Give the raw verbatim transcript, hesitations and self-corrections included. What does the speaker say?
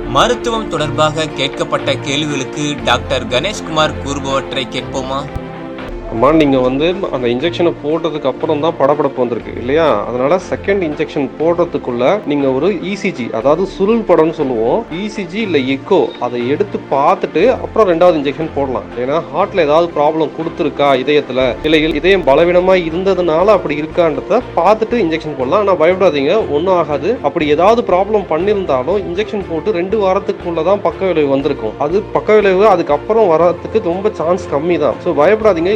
மருத்துவம் தொடர்பாக கேட்கப்பட்ட கேள்விகளுக்கு டாக்டர் கணேஷ்குமார் கூறுபவற்றை கேட்போமா? அம்மா, நீங்கள் வந்து அந்த இன்ஜெக்ஷனை போடுறதுக்கு அப்புறம் தான் படபடப்பு வந்திருக்கு இல்லையா? அதனால செகண்ட் இன்ஜெக்ஷன் போடுறதுக்குள்ள நீங்கள் ஒரு இசிஜி, அதாவது சுருள் படம்னு சொல்லுவோம், இசிஜி இல்லை எக்கோ, அதை எடுத்து பார்த்துட்டு அப்புறம் ரெண்டாவது இன்ஜெக்ஷன் போடலாம். ஏன்னா ஹார்ட்ல ஏதாவது ப்ராப்ளம் கொடுத்துருக்கா, இதயத்தில் இல்லை இதயம் பலவீனமாக இருந்ததுனால அப்படி இருக்கான்றத பார்த்துட்டு இன்ஜெக்ஷன் போடலாம். ஆனால் பயப்படாதீங்க, ஒன்றும் ஆகாது. அப்படி ஏதாவது ப்ராப்ளம் பண்ணியிருந்தாலும் இன்ஜெக்ஷன் போட்டு ரெண்டு வாரத்துக்குள்ள தான் பக்க விளைவு வந்திருக்கும். அது பக்க விளைவு அதுக்கப்புறம் வரத்துக்கு ரொம்ப சான்ஸ் கம்மி தான். ஸோ பயப்படாதீங்க.